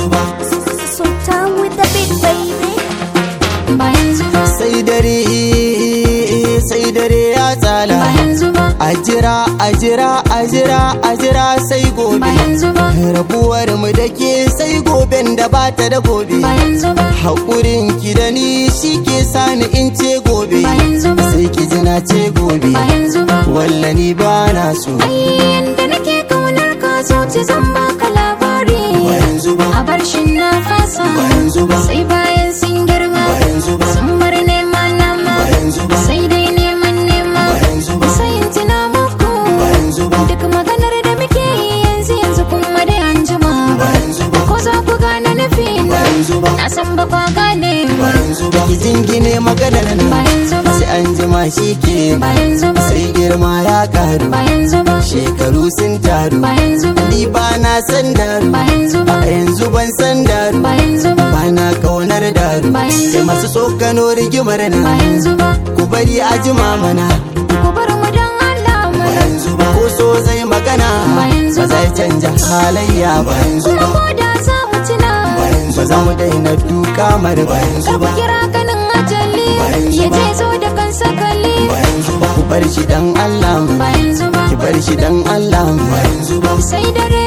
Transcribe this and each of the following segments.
yanzu ba. So down with the beat baby. Ba yanzu ba. Sai dare ya tsala. Ba yanzu ba. Ajira sai gobe. Ba yanzu ba. Rabuwar mu dake sai goben da bata da gobe. Ba yanzu ba. Hakurin ki da ni shi ke sani in ce gobe. Ba yanzu ba. Sai ki ji na ce gobe. Ba yanzu ba. Wallani ba na so. Ai yanda nake kaunar ka zuci zan baka labari. Ba yanzu ba. A bar shin na fasa. Ba yanzu ba. Sai bayan sun girma. Ba yanzu ba. Sun bar nema nama. Ba yanzu ba. Sai dai neman nema. Ba yanzu ba. Sai in tuna muku. Ba yanzu ba. Duk maganar da muke yi yanzu kuma dai an jima. Ba yanzu ba. Ko za ku gane nufi Ba na. yanzu ba. Na san ba kwa gane Ba ba. yanzu ba. Ki jingine maganar Ba nan. yanzu ba. Sai an jima shi ke. Ba yanzu ba. Sai girma ya karu. Ba yanzu ba. Shekaru sun taru. Ba yanzu ba. Ni ba na san daru. Ba yanzu ba. A yanzu ban san daru. Ba yanzu ba. Ba na kaunar daru. Ba yanzu Sai ba. masu tsokano rigimar Ba nan. yanzu ba. Ku bari a jima mana. Ku bar mu don Allah Ba mana. yanzu ba. Ko so zai magana. Ba yanzu Ba zai canja halayya ba yanzu Kuma ba. ko da za mu tuna. Ba za mu daina duka mar ba yanzu Kar ku ba. kira ganin ajali. Ba yanzu Ya ba. je zo da kansa kalli. Ba yanzu ba. Ku bar shi dan Allah mu. Ba yanzu ba. Ki bar shi dan Allah mu. Ba yanzu ba. Sai dare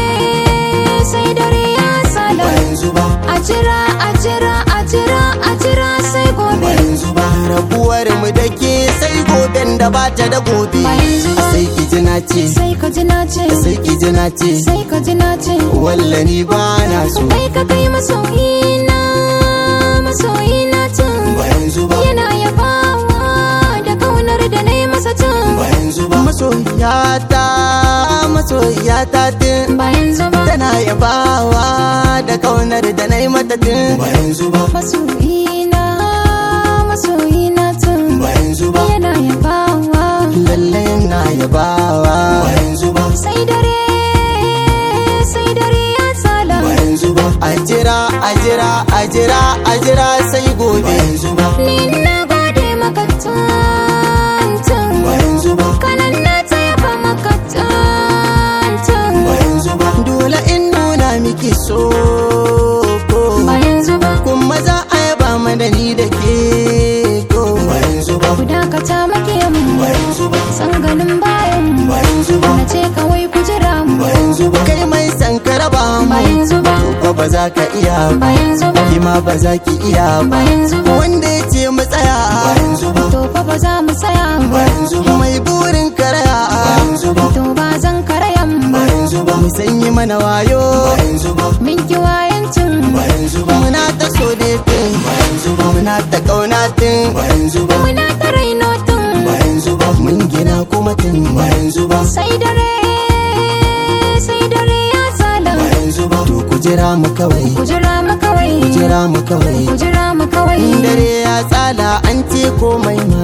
ya sala. Ba yanzu ba. A jira sai Ba gobe. yanzu ba. Rabuwar mu dake sai goben da bata da gobe. Ba yanzu ba. Sai ki ji na ce. Sai ka ji na ce. Sai ki ji na ce. Sai ka ji na ce. Wallani ba na so. Kai ka kai masoyina tun. Ba yanzu ba. Yana yabawa da kaunar da na yi masa tun. Ba yanzu ba. Masoyiyata tun. Ba yanzu ba. Tana yabawa da kaunar da na yi mata tun. Ba yanzu ba. Masoyina tun. Ba yanzu ba. Yana yabawa. Lalle na yabawa. Ba yanzu ba. Sai dare ya tsala. Ba yanzu ba. Ajira sai gobe. Ba yanzu ba. Ni na gode maka tun. Ba yanzu ba. Kanan na taya maka tun. Ba yanzu ba. Dole in nuna miki so. Ba yanzu ba. Kuma za a yaba mana ni da ke ko. Ba yanzu ba. Ku dakata makiyan mu. Ba yanzu ba. San ganin bayan mu. Ba yanzu ba. Na ce kawai ku jira mu. Ba yanzu ba. Kai mai san karaba mu. Ba yanzu ba. Ko ba za ka iya Ba yanzu ba. Ki ma ba za ki iya Ba yanzu ba. Wanda ya ce mu tsaya. Ba yanzu ba. To fa ba za mu tsaya Ba ba. yanzu ba. Mai burin karaya. Ba yanzu ba. To ba zan karayan Ba ba. yanzu ba. Mu sanyi mana wayo. Ba yanzu ba. Min ki wayancin. Ba yanzu ba. Muna ta so da tun. Ba yanzu ba. Muna ta kauna tun. Ba yanzu ba. Muna ta raino tun. Ba yanzu ba. Mun gina kuma tun. Ba yanzu ba. Sai dare ya tsala. Ba yanzu ba. To ku jira mu kawai. Ku jira mu kawai. Ku jira mu kawai. Ku jira mu kawai. Dare ya tsala an ce komai